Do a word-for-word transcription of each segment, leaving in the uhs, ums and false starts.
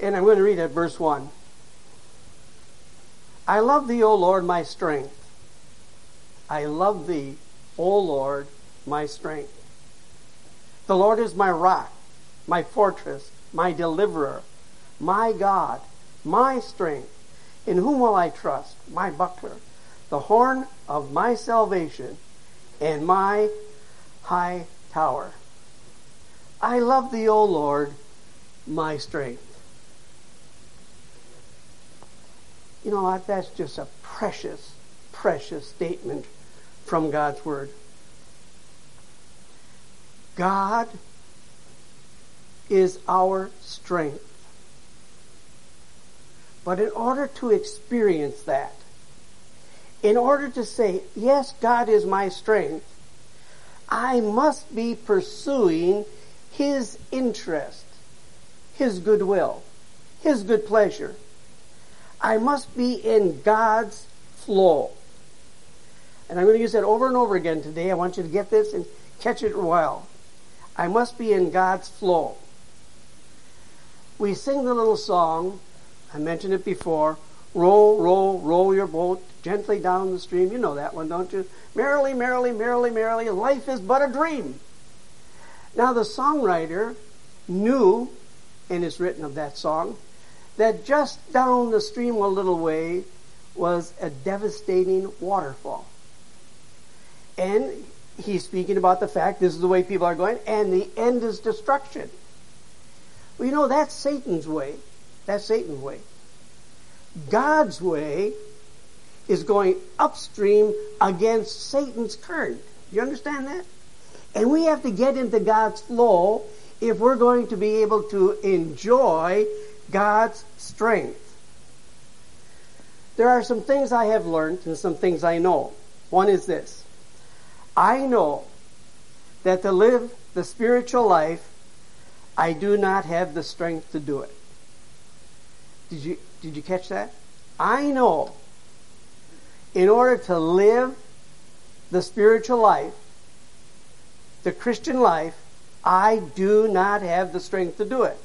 And I'm going to read at verse one. I love thee, O Lord, my strength. I love thee, O Lord, my strength. The Lord is my rock, my fortress, my deliverer, my God, my strength. In whom will I trust? My buckler, the horn of my salvation, and my high tower. I love thee, O Lord, my strength. You know what? That's just a precious, precious statement from God's Word. God is our strength. But in order to experience that, in order to say, yes, God is my strength, I must be pursuing His interest, His goodwill, His good pleasure. I must be in God's flow. And I'm going to use that over and over again today. I want you to get this and catch it well. I must be in God's flow. We sing the little song, I mentioned it before, roll, roll, roll your boat gently down the stream. You know that one, don't you? Merrily, merrily, merrily, merrily, life is but a dream. Now the songwriter knew, and it's written of that song, that just down the stream a little way was a devastating waterfall. And he's speaking about the fact this is the way people are going, and the end is destruction. Well, you know, that's Satan's way. That's Satan's way. God's way is going upstream against Satan's current. You understand that? And we have to get into God's flow if we're going to be able to enjoy God's strength. There are some things I have learned and some things I know. One is this. I know that to live the spiritual life, I do not have the strength to do it. Did you, did you catch that? I know in order to live the spiritual life, the Christian life, I do not have the strength to do it.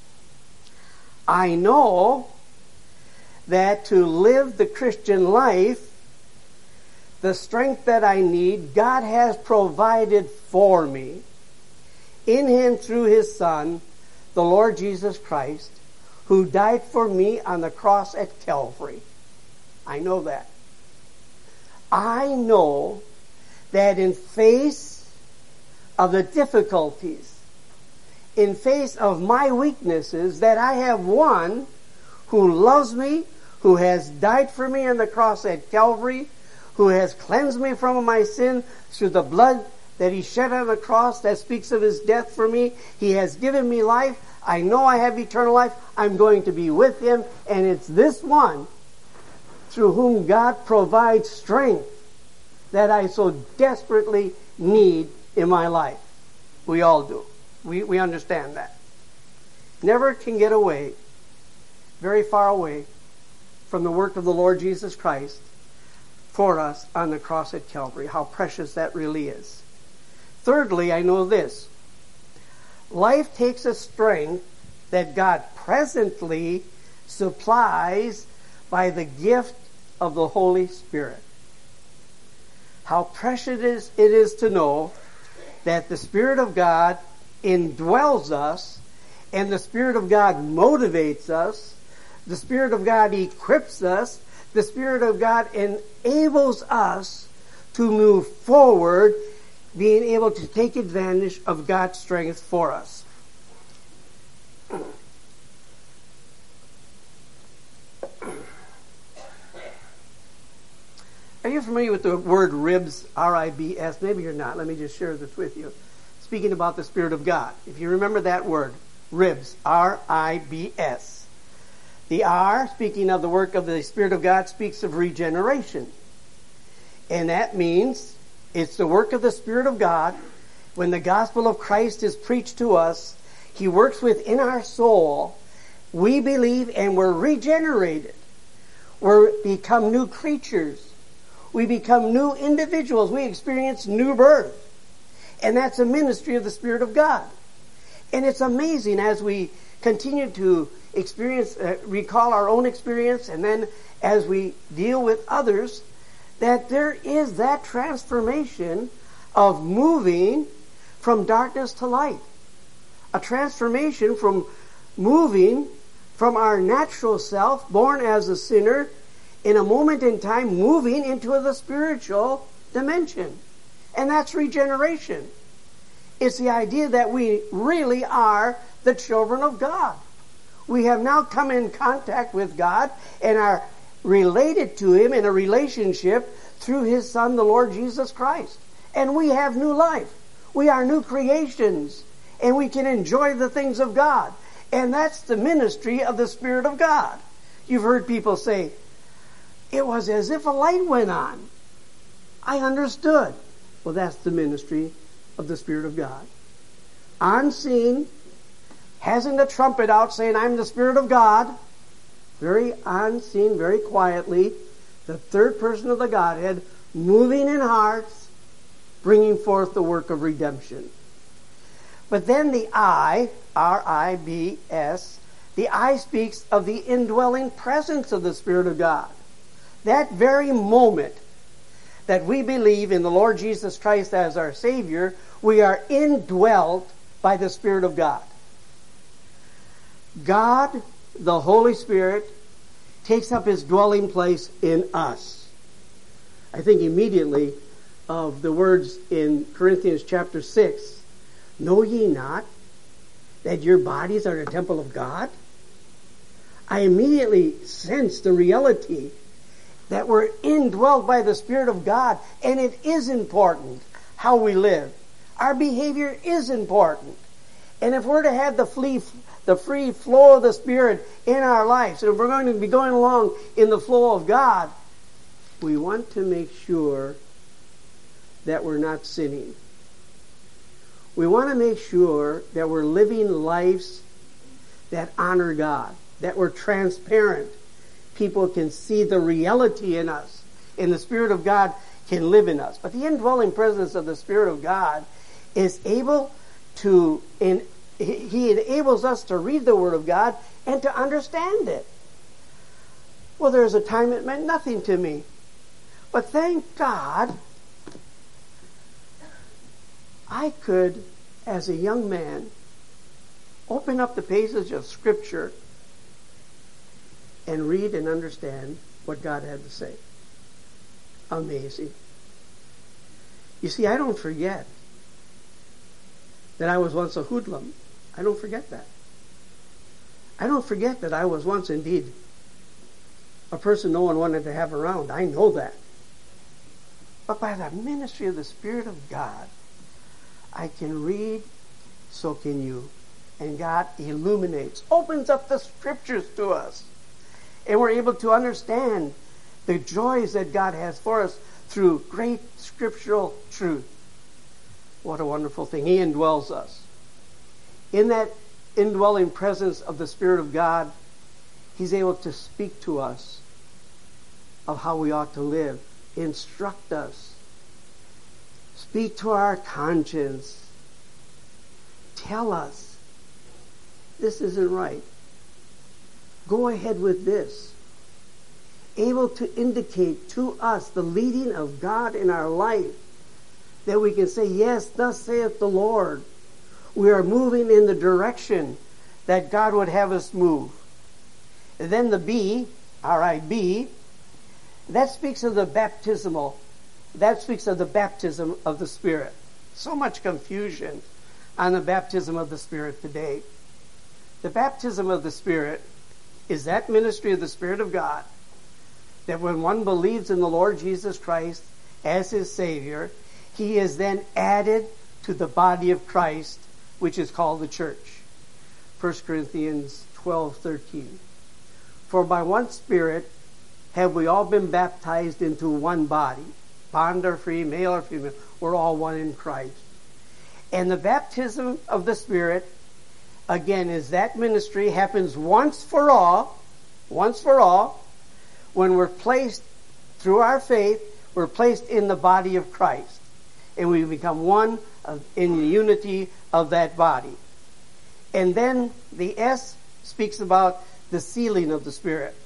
I know that to live the Christian life, the strength that I need, God has provided for me in Him through His Son, the Lord Jesus Christ, who died for me on the cross at Calvary. I know that. I know that in face of the difficulties, in face of my weaknesses, that I have one who loves me, who has died for me on the cross at Calvary, who has cleansed me from my sin through the blood that He shed on the cross that speaks of His death for me. He has given me life. I know I have eternal life. I'm going to be with Him. And it's this one through whom God provides strength that I so desperately need in my life. We all do. We, we understand that. Never can get away, very far away, from the work of the Lord Jesus Christ for us on the cross at Calvary. How precious that really is. Thirdly, I know this. Life takes a strength that God presently supplies by the gift of the Holy Spirit. How precious it is, it is to know that the Spirit of God indwells us, and the Spirit of God motivates us, the Spirit of God equips us, the Spirit of God enables us to move forward, being able to take advantage of God's strength for us. Are you familiar with the word ribs, R I B S? Maybe you're not. Let me just share this with you. Speaking about the Spirit of God. If you remember that word, ribs, R I B S. The R, speaking of the work of the Spirit of God, speaks of regeneration. And that means it's the work of the Spirit of God. When the gospel of Christ is preached to us, He works within our soul. We believe and we're regenerated. We become new creatures. We become new individuals. We experience new birth. And that's a ministry of the Spirit of God. And it's amazing as we continue to experience, uh, recall our own experience, and then as we deal with others, that there is that transformation of moving from darkness to light. A transformation from moving from our natural self, born as a sinner, in a moment in time, moving into the spiritual dimension. And that's regeneration. It's the idea that we really are the children of God. We have now come in contact with God and are related to Him in a relationship through His Son, the Lord Jesus Christ. And we have new life. We are new creations. And we can enjoy the things of God. And that's the ministry of the Spirit of God. You've heard people say, it was as if a light went on. I understood. Well, that's the ministry of the Spirit of God. Unseen, hasn't a trumpet out saying, I'm the Spirit of God. Very unseen, very quietly, the third person of the Godhead, moving in hearts, bringing forth the work of redemption. But then the I, R I B S, the I speaks of the indwelling presence of the Spirit of God. That very moment that we believe in the Lord Jesus Christ as our Savior, we are indwelt by the Spirit of God. God, the Holy Spirit, takes up His dwelling place in us. I think immediately of the words in Corinthians chapter six, know ye not that your bodies are the temple of God? I immediately sense the reality that we're indwelt by the Spirit of God, and it is important how we live. Our behavior is important. And if we're to have the free, the free flow of the Spirit in our lives, and if we're going to be going along in the flow of God, we want to make sure that we're not sinning. We want to make sure that we're living lives that honor God, that we're transparent. People can see the reality in us, and the Spirit of God can live in us. But the indwelling presence of the Spirit of God is able to, in, He enables us to read the Word of God and to understand it. Well, there was a time it meant nothing to me. But thank God, I could, as a young man, open up the pages of Scripture and read and understand what God had to say. Amazing. You see, I don't forget that I was once a hoodlum. I don't forget that. I don't forget that I was once indeed a person no one wanted to have around. I know that. But by the ministry of the Spirit of God, I can read, so can you. And God illuminates, opens up the Scriptures to us. And we're able to understand the joys that God has for us through great scriptural truth. What a wonderful thing. He indwells us. In that indwelling presence of the Spirit of God, He's able to speak to us of how we ought to live, instruct us, speak to our conscience, tell us, this isn't right. Go ahead with this. Able to indicate to us the leading of God in our life, that we can say, yes, thus saith the Lord. We are moving in the direction that God would have us move. And then the B, R I B, that speaks of the baptismal. That speaks of the baptism of the Spirit. So much confusion on the baptism of the Spirit today. The baptism of the Spirit is that ministry of the Spirit of God, that when one believes in the Lord Jesus Christ as his Savior, he is then added to the body of Christ, which is called the church. First Corinthians twelve thirteen. For by one Spirit have we all been baptized into one body, bond or free, male or female, we're all one in Christ. And the baptism of the Spirit, again, is that ministry, happens once for all, once for all, when we're placed, through our faith, we're placed in the body of Christ. And we become one of, in the unity of that body. And then the S speaks about the sealing of the Spirit.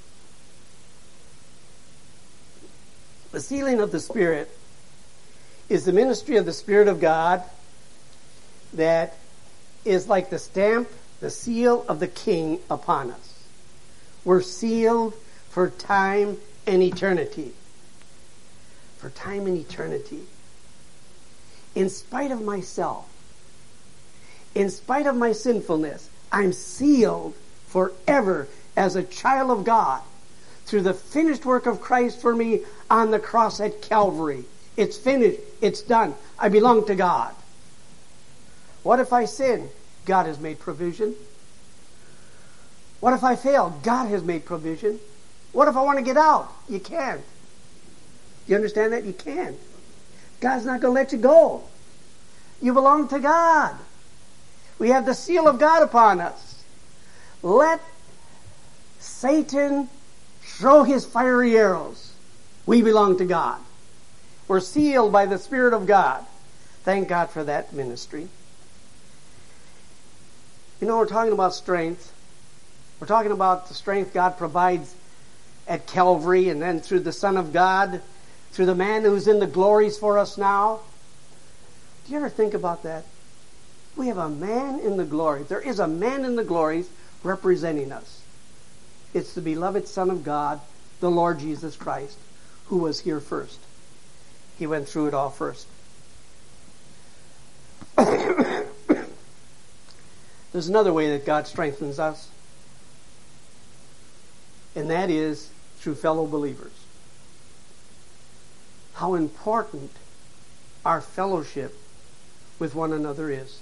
The sealing of the Spirit is the ministry of the Spirit of God that is like the stamp, the seal of the King upon us. We're sealed for time and eternity. For time and eternity. In spite of myself, in spite of my sinfulness, I'm sealed forever as a child of God through the finished work of Christ for me on the cross at Calvary. It's finished. It's done. I belong to God. What if I sin? God has made provision. What if I fail? God has made provision. What if I want to get out? You can't. You understand that? You can't. God's not going to let you go. You belong to God. We have the seal of God upon us. Let Satan throw his fiery arrows. We belong to God. We're sealed by the Spirit of God. Thank God for that ministry. You know, we're talking about strength. We're talking about the strength God provides at Calvary and then through the Son of God, through the man who's in the glories for us now. Do you ever think about that? We have a man in the glories. There is a man in the glories representing us. It's the beloved Son of God, the Lord Jesus Christ, who was here first. He went through it all first. There's another way that God strengthens us, and that is through fellow believers. How important our fellowship with one another is.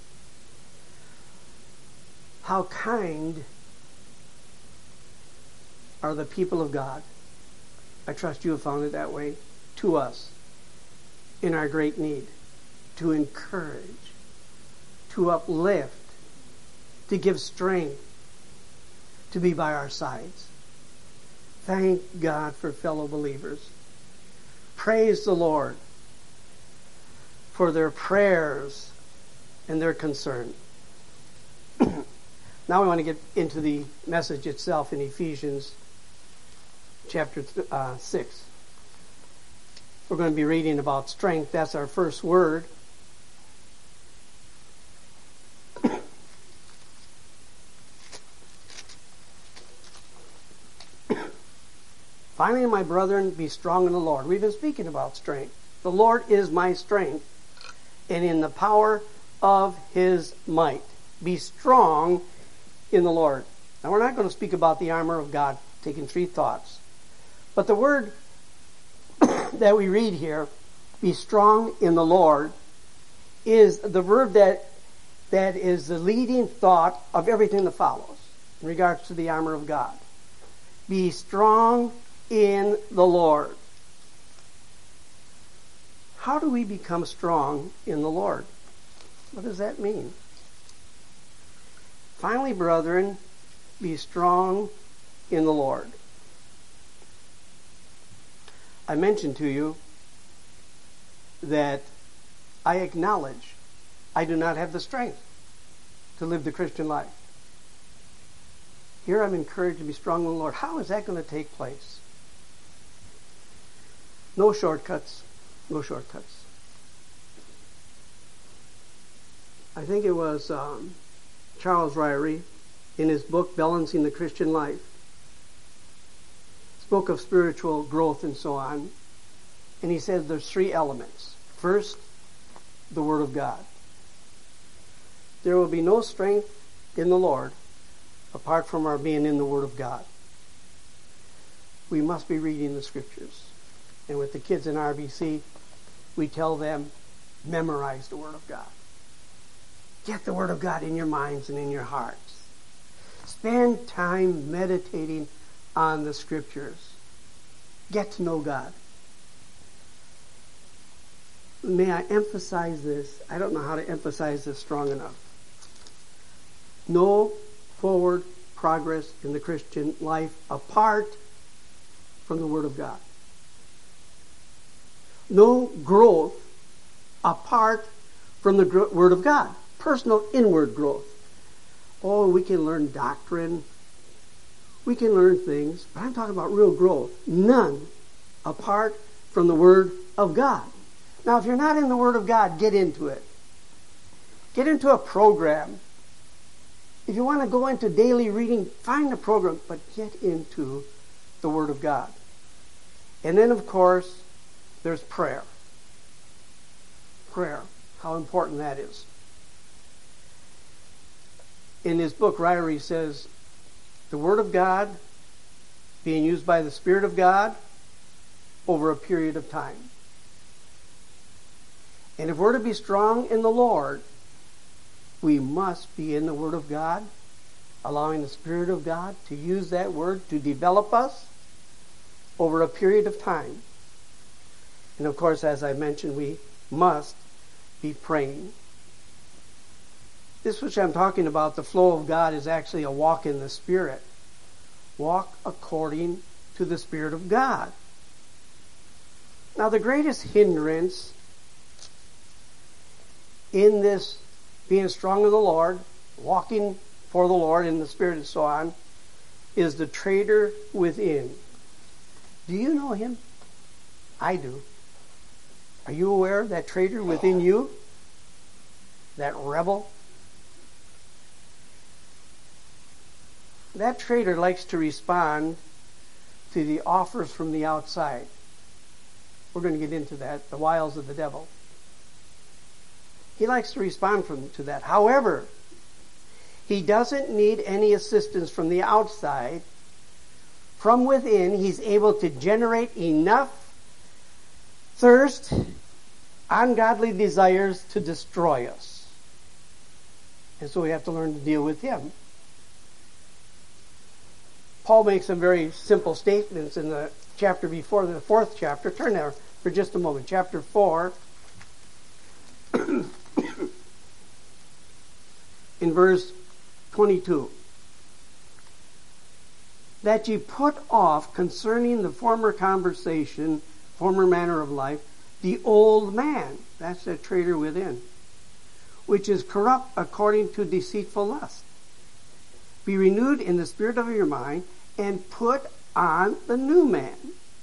How kind are the people of God, I trust you have found it that way, to us in our great need, to encourage, to uplift, to give strength, to be by our sides. Thank God for fellow believers. Praise the Lord for their prayers and their concern. Now we want to get into the message itself in Ephesians chapter uh, six. We're going to be reading about strength. That's our first word. Finally, my brethren, be strong in the Lord. We've been speaking about strength. The Lord is my strength, and in the power of his might. Be strong in the Lord. Now, we're not going to speak about the armor of God, taking three thoughts. But the word that we read here, be strong in the Lord, is the verb that that is the leading thought of everything that follows in regards to the armor of God. Be strong in the Lord. How do we become strong in the Lord? What does that mean? Finally, brethren, be strong in the Lord. I mentioned to you that I acknowledge I do not have the strength to live the Christian life. Here I'm encouraged to be strong in the Lord. How is that going to take place? No shortcuts. No shortcuts. I think it was um, Charles Ryrie in his book, Balancing the Christian Life, spoke of spiritual growth and so on. And he said there's three elements. First, the Word of God. There will be no strength in the Lord apart from our being in the Word of God. We must be reading the Scriptures. And with the kids in R B C, we tell them, memorize the Word of God. Get the Word of God in your minds and in your hearts. Spend time meditating on the Scriptures. Get to know God. May I emphasize this? I don't know how to emphasize this strong enough. No forward progress in the Christian life apart from the Word of God. No growth apart from the Word of God. Personal inward growth. Oh, we can learn doctrine. We can learn things, but I'm talking about real growth. None apart from the Word of God. Now, if you're not in the Word of God, get into it. Get into a program. If you want to go into daily reading, find a program, but get into the Word of God. And then, of course, there's prayer. Prayer. How important that is. In his book, Ryrie says, the Word of God being used by the Spirit of God over a period of time. And if we're to be strong in the Lord, we must be in the Word of God, allowing the Spirit of God to use that Word to develop us over a period of time. And of course, as I mentioned, we must be praying. This which I'm talking about, the flow of God, is actually a walk in the Spirit. Walk according to the Spirit of God. Now, the greatest hindrance in this being strong in the Lord, walking for the Lord in the Spirit and so on, is the traitor within. Do you know him? I do. Are you aware of that traitor within you? That rebel? That traitor likes to respond to the offers from the outside. We're going to get into that, the wiles of the devil. He likes to respond from, to that. However, he doesn't need any assistance from the outside. From within, he's able to generate enough thirst, ungodly desires to destroy us. And so we have to learn to deal with him. Paul makes some very simple statements in the chapter before, the fourth chapter. Turn there for just a moment. Chapter four, in verse twenty-two. That ye put off concerning the former conversation, former manner of life, the old man, that's the traitor within, which is corrupt according to deceitful lust. Be renewed in the spirit of your mind, and put on the new man,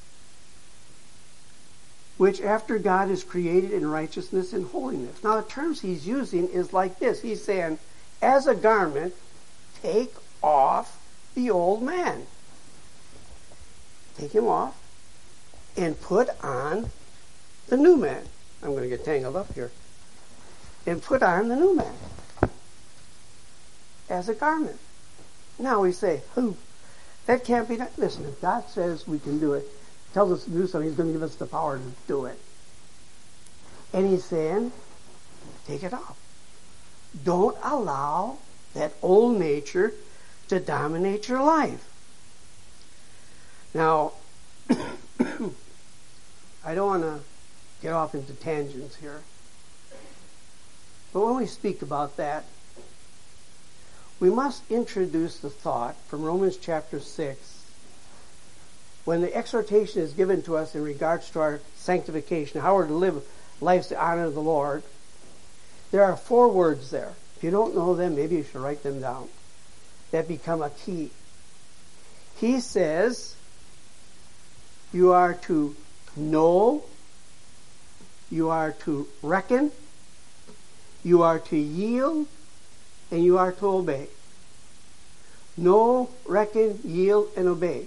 which after God is created in righteousness and holiness. Now the terms he's using is like this. He's saying, as a garment, take off the old man. Take him off and put on the new man. I'm going to get tangled up here. And put on the new man as a garment. Now we say, who? That can't be done. Listen, if God says we can do it, tells us to do something, he's going to give us the power to do it. And he's saying, take it off. Don't allow that old nature to dominate your life. Now, I don't want to get off into tangents here. But when we speak about that, we must introduce the thought from Romans chapter six, when the exhortation is given to us in regards to our sanctification, how we're to live lives to honor the Lord. There are four words there. If you don't know them, maybe you should write them down. That become a key. He says, you are to know, you are to reckon, you are to yield, and you are to obey. Know, reckon, yield, and obey.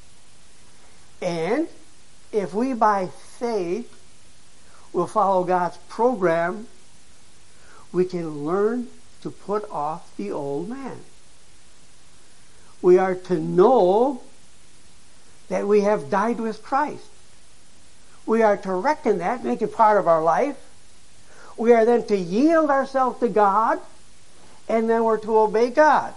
And if we by faith will follow God's program, we can learn to put off the old man. We are to know that we have died with Christ. We are to reckon that, make it part of our life. We are then to yield ourselves to God, and then we're to obey God.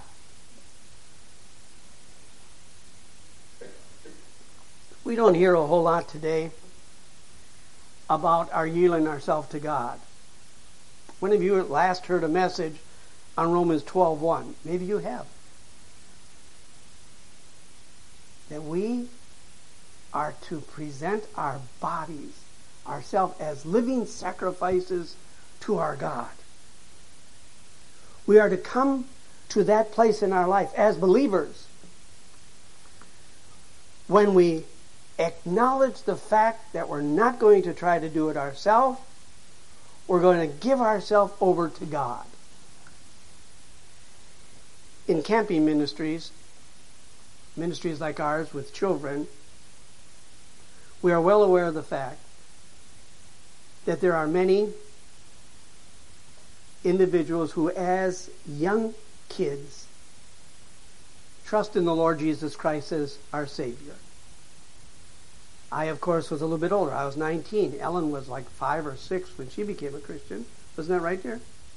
We don't hear a whole lot today about our yielding ourselves to God. When have you at last heard a message on Romans twelve one? Maybe you have. That we are to present our bodies, ourselves, as living sacrifices to our God. We are to come to that place in our life as believers when we acknowledge the fact that we're not going to try to do it ourselves. We're going to give ourselves over to God. In camping ministries, ministries like ours with children, we are well aware of the fact that there are many individuals who, as young kids, trust in the Lord Jesus Christ as our Savior. I, of course, was a little bit older. I was nineteen. Ellen was like five or six when she became a Christian. Wasn't that right there?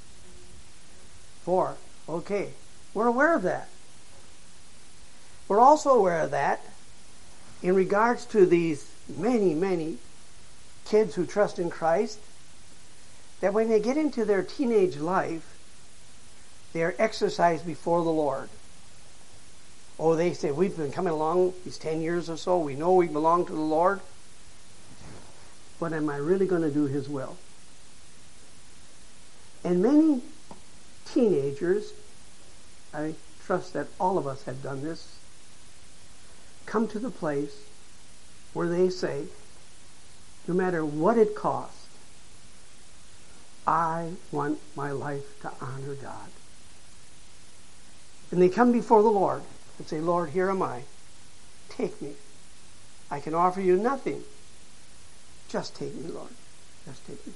Four. Okay. We're aware of that. We're also aware of that in regards to these many, many kids who trust in Christ, that when they get into their teenage life, they are exercised before the Lord. Oh, they say, we've been coming along these ten years or so. We know we belong to the Lord. But am I really going to do His will? And many teenagers, I trust that all of us have done this, come to the place where they say, no matter what it costs, I want my life to honor God. And they come before the Lord and say, Lord, here am I. Take me. I can offer you nothing. Just take me, Lord. Just take me.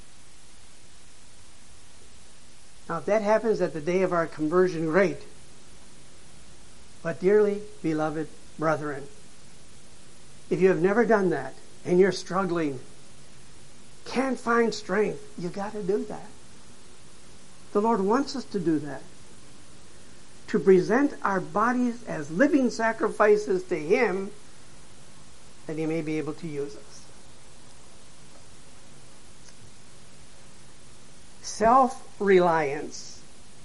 Now, if that happens at the day of our conversion, great. But dearly beloved brethren, if you have never done that and you're struggling, can't find strength, you've got to do that. The Lord wants us to do that. To present our bodies as living sacrifices to Him, that He may be able to use us. Self-reliance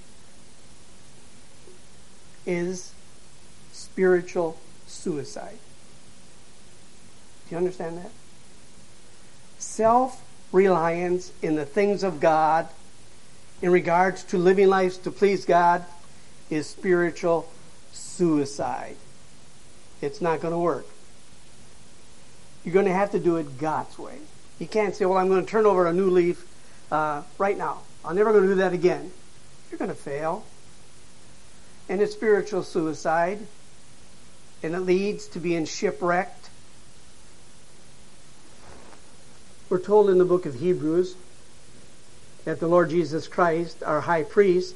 is spiritual suicide. Do you understand that? Self-reliance in the things of God, in regards to living lives to please God, is spiritual suicide. It's not going to work. You're going to have to do it God's way. You can't say, well, I'm going to turn over a new leaf uh, right now. I'm never going to do that again. You're going to fail. And it's spiritual suicide. And it leads to being shipwrecked. We're told in the book of Hebrews that the Lord Jesus Christ, our high priest,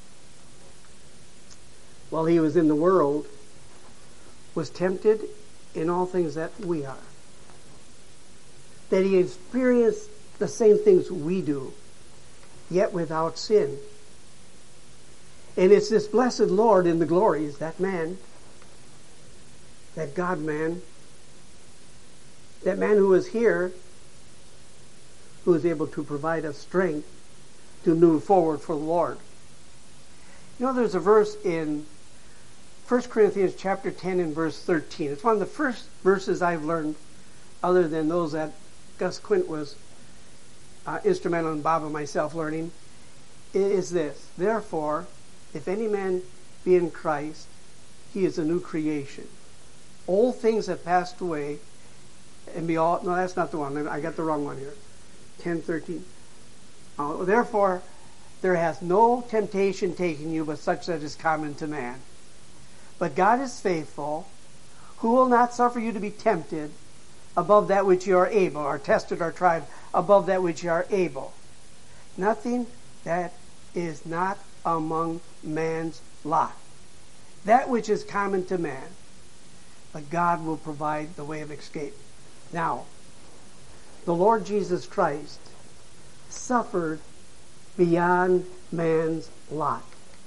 while He was in the world, was tempted in all things that we are. That He experienced the same things we do, yet without sin. And it's this blessed Lord in the glories, that man, that God-man, that man who is here, who is able to provide us strength to move forward for the Lord. You know, there's a verse in First Corinthians chapter ten and verse thirteen. It's one of the first verses I've learned, other than those that Gus Quint was uh, instrumental in Bob and myself learning. It is this: therefore, if any man be in Christ, he is a new creation. Old things have passed away, and be all. No, that's not the one. I got the wrong one here. ten thirteen. Uh, therefore, there hath no temptation taken you, but such that is common to man. But God is faithful, who will not suffer you to be tempted above that which you are able, or tested or tried above that which you are able. Nothing that is not among man's lot. That which is common to man. But God will provide the way of escape. Now, the Lord Jesus Christ suffered beyond man's lot.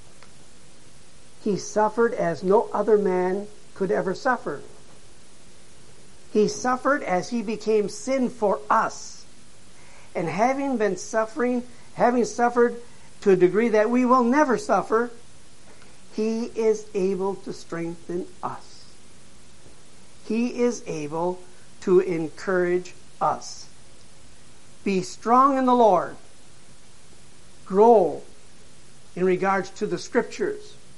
He suffered as no other man could ever suffer. He suffered as He became sin for us. And having been suffering, having suffered to a degree that we will never suffer, He is able to strengthen us. He is able to encourage us. Be strong in the Lord. Grow in regards to the Scriptures.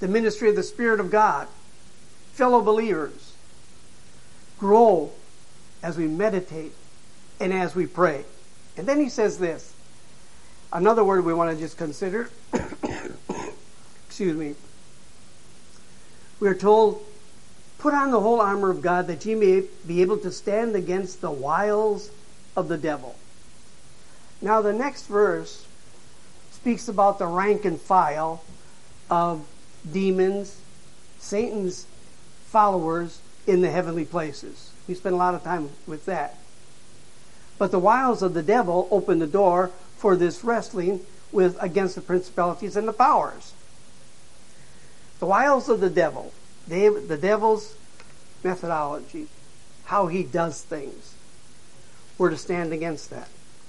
the ministry of the Spirit of God, fellow believers, grow as we meditate and as we pray. And then he says this. Another word we want to just consider. Excuse me. We are told, put on the whole armor of God that ye may be able to stand against the wiles of the devil. Now the next verse speaks about the rank and file of demons, Satan's followers in the heavenly places. We spend a lot of time with that. But the wiles of the devil open the door for this wrestling with against the principalities and the powers. The wiles of the devil, they, the devil's methodology, how he does things. We're to stand against that.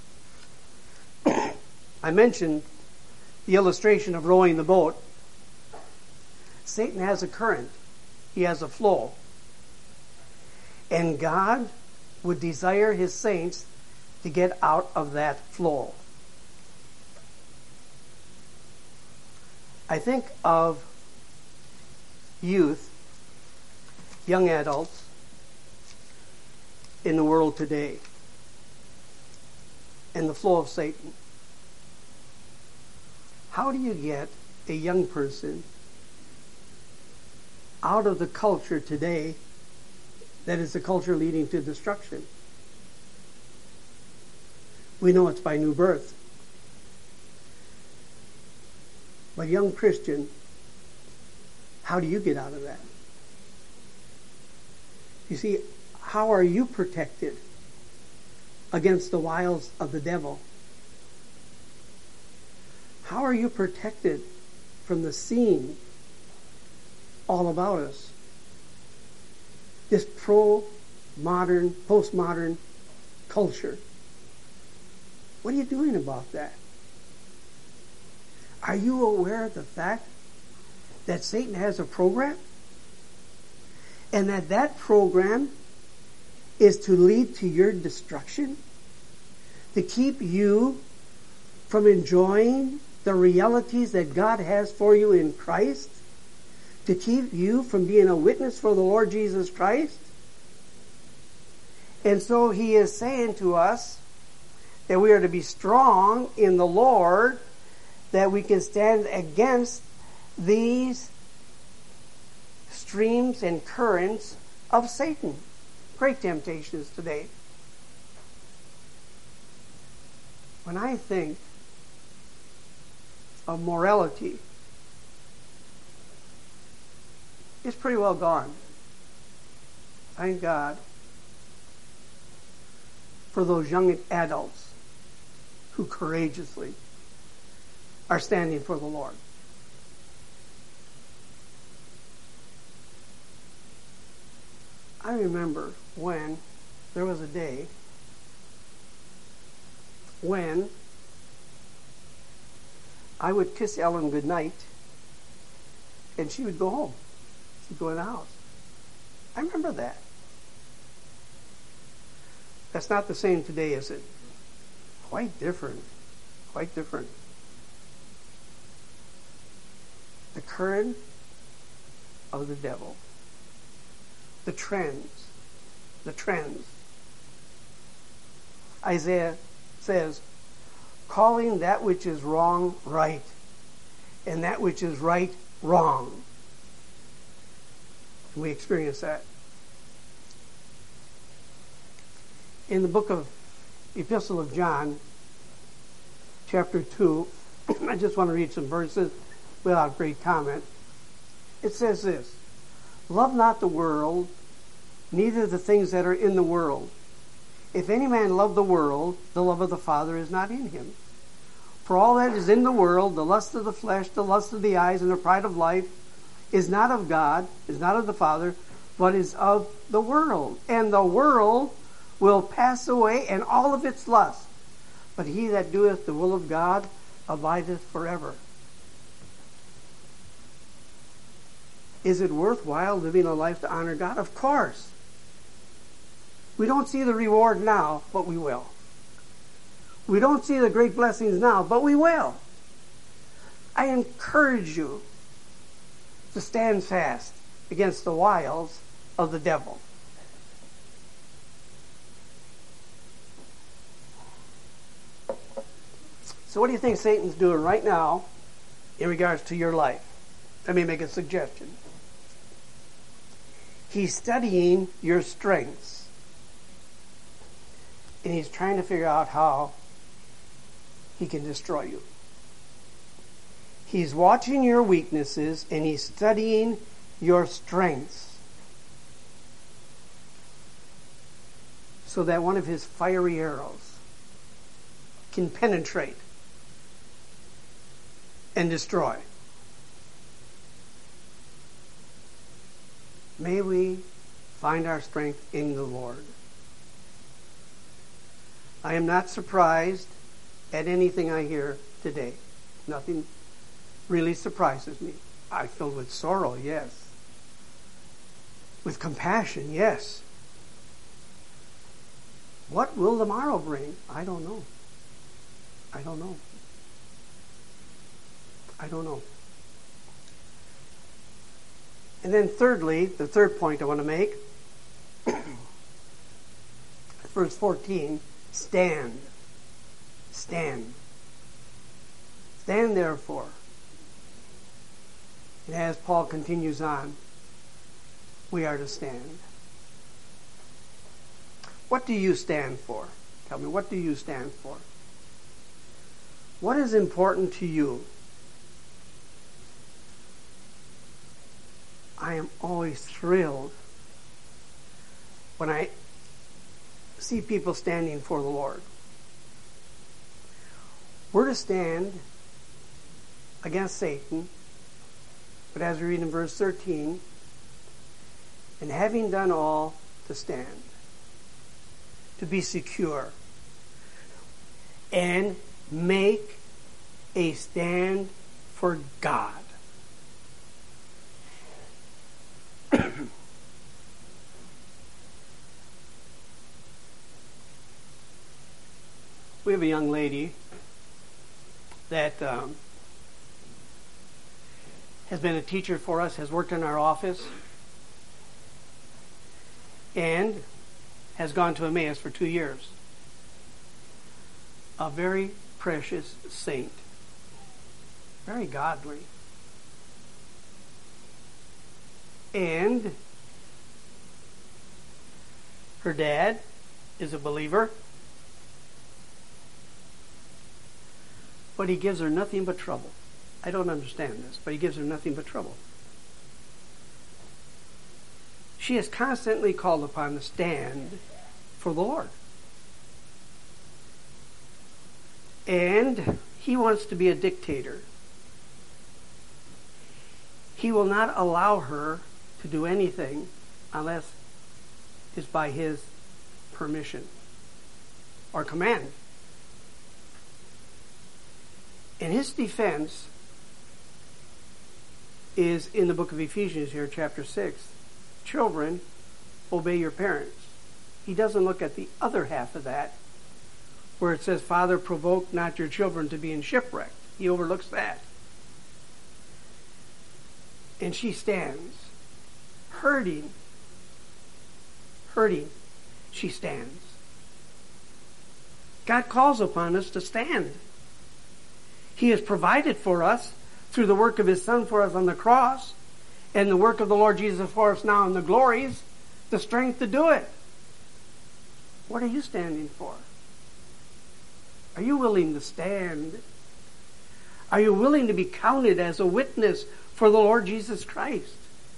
I mentioned the illustration of rowing the boat. Satan has a current. He has a flow. And God would desire his saints to get out of that flow. I think of youth, young adults in the world today and the flow of Satan. How do you get a young person out of the culture today that is the culture leading to destruction? We know it's by new birth. But young Christian, how do you get out of that? You see, how are you protected against the wiles of the devil? How are you protected from the scene all about us? This pro-modern, postmodern culture. What are you doing about that? Are you aware of the fact that Satan has a program? And that that program is to lead to your destruction? To keep you from enjoying the realities that God has for you in Christ? To keep you from being a witness for the Lord Jesus Christ? And so he is saying to us that we are to be strong in the Lord, that we can stand against these streams and currents of Satan. Great temptations today. When I think of morality, it's pretty well gone. Thank God for those young adults who courageously are standing for the Lord. I remember when there was a day when I would kiss Ellen goodnight and she would go home. She'd go in the house. I remember that. That's not the same today, is it? Quite different. Quite different. The current of the devil. The trends. The trends. Isaiah says, calling that which is wrong right, and that which is right wrong. And we experience that. In the book of Epistle of John, chapter two, I just want to read some verses without great comment. It says this, love not the world, neither the things that are in the world. If any man love the world, the love of the Father is not in him. For all that is in the world, the lust of the flesh, the lust of the eyes, and the pride of life, is not of God, is not of the Father, but is of the world. And the world will pass away, and all of its lust. But he that doeth the will of God abideth forever. Is it worthwhile living a life to honor God? Of course. We don't see the reward now, but we will. We don't see the great blessings now, but we will. I encourage you to stand fast against the wiles of the devil. So what do you think Satan's doing right now in regards to your life? Let me make a suggestion. He's studying your strengths. And he's trying to figure out how he can destroy you. He's watching your weaknesses and he's studying your strengths. So that one of his fiery arrows can penetrate and destroy. May we find our strength in the Lord. I am not surprised at anything I hear today. Nothing really surprises me. I'm filled with sorrow, yes. With compassion, yes. What will the morrow bring? I don't know. I don't know. I don't know. And then thirdly, the third point I want to make, verse fourteen, stand. Stand. Stand therefore. And as Paul continues on, we are to stand. What do you stand for? Tell me, what do you stand for? What is important to you? I am always thrilled when I see people standing for the Lord. We're to stand against Satan, but as we read in verse thirteen, and having done all, to stand, to be secure, and make a stand for God. We have a young lady that um, has been a teacher for us, has worked in our office, and has gone to Emmaus for two years. A very precious saint. Very godly. And her dad is a believer, but he gives her nothing but trouble. I don't understand this, but he gives her nothing but trouble. She is constantly called upon to stand for the Lord. And he wants to be a dictator. He will not allow her to do anything unless it's by his permission or command. And his defense is in the book of Ephesians here, chapter six. Children, obey your parents. He doesn't look at the other half of that, where it says, Father, provoke not your children to be in shipwreck. He overlooks that. And she stands, hurting, hurting. She stands. God calls upon us to stand. He has provided for us through the work of his Son for us on the cross and the work of the Lord Jesus for us now in the glories, the strength to do it. What are you standing for? Are you willing to stand? Are you willing to be counted as a witness for the Lord Jesus Christ?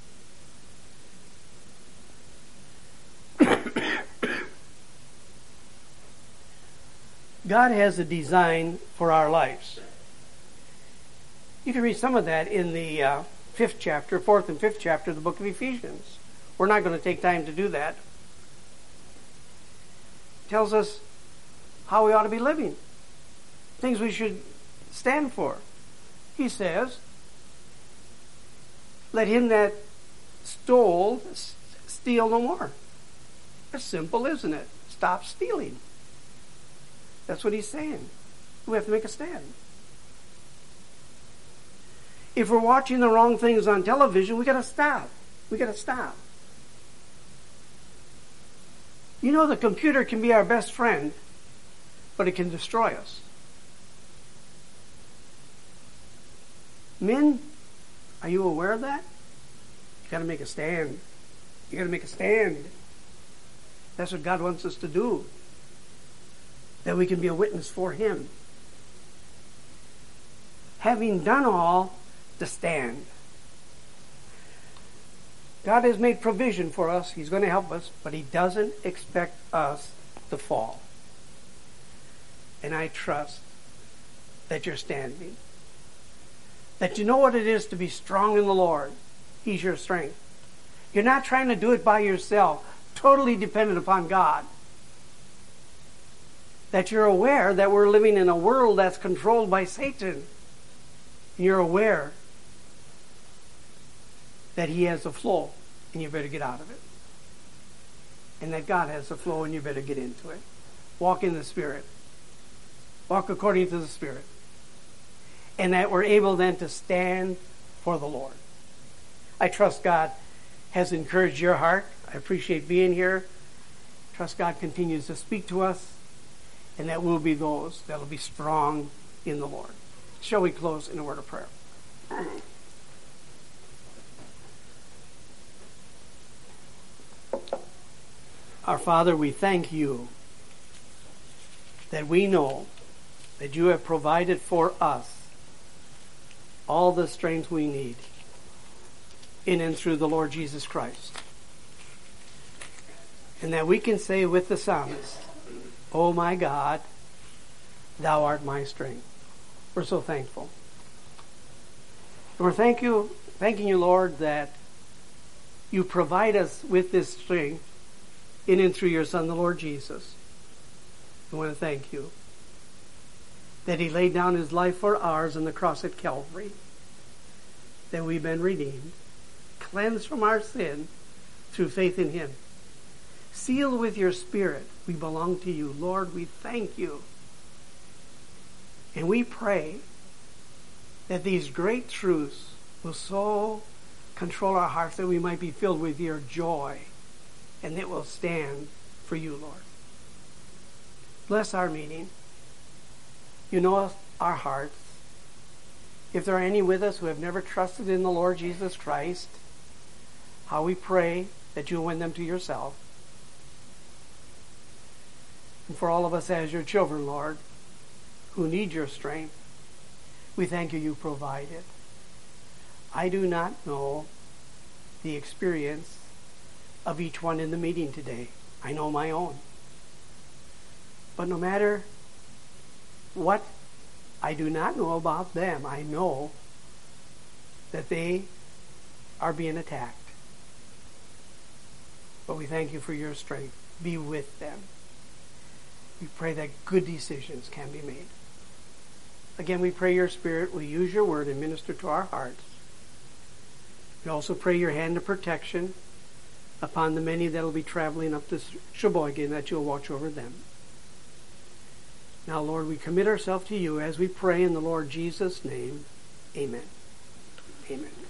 God has a design for our lives. You can read some of that in the uh, fifth chapter, fourth and fifth chapter of the book of Ephesians. We're not going to take time to do that. It tells us how we ought to be living, things we should stand for. He says, let him that stole steal no more. It's simple, isn't it? Stop stealing. That's what he's saying. We have to make a stand. If we're watching the wrong things on television, we got to stop. We got to stop. You know, the computer can be our best friend, but it can destroy us. Men, are you aware of that? You got to make a stand. You got to make a stand. That's what God wants us to do. That we can be a witness for Him. Having done all, to stand. God has made provision for us. He's going to help us, but He doesn't expect us to fall. And I trust that you're standing. That you know what it is to be strong in the Lord. He's your strength. You're not trying to do it by yourself, totally dependent upon God. That you're aware that we're living in a world that's controlled by Satan. You're aware that he has the flow, and you better get out of it. And that God has the flow, and you better get into it. Walk in the Spirit. Walk according to the Spirit. And that we're able then to stand for the Lord. I trust God has encouraged your heart. I appreciate being here. Trust God continues to speak to us, and that we'll be those that will be strong in the Lord. Shall we close in a word of prayer? Our Father, we thank you that we know that you have provided for us all the strength we need in and through the Lord Jesus Christ. And that we can say with the psalmist, "Oh my God, thou art my strength." We're so thankful. And we're thank you, thanking you, Lord, that you provide us with this strength in and through your Son, the Lord Jesus. I want to thank you that He laid down His life for ours on the cross at Calvary, that we've been redeemed, cleansed from our sin through faith in Him. Sealed with your Spirit, we belong to you. Lord, we thank you. And we pray that these great truths will so control our hearts that we might be filled with your joy, and it will stand for you, Lord. Bless our meeting. You know our hearts. If there are any with us who have never trusted in the Lord Jesus Christ, how we pray that you'll win them to yourself. And for all of us as your children, Lord, who need your strength, we thank you you provide it. I do not know the experience of each one in the meeting today. I know my own. But no matter what I do not know about them, I know that they are being attacked. But we thank you for your strength. Be with them. We pray that good decisions can be made. Again, we pray your Spirit will use your word and minister to our hearts. We also pray your hand of protection upon the many that will be traveling up to Sheboygan, that you'll watch over them. Now, Lord, we commit ourselves to you as we pray in the Lord Jesus' name. Amen. Amen.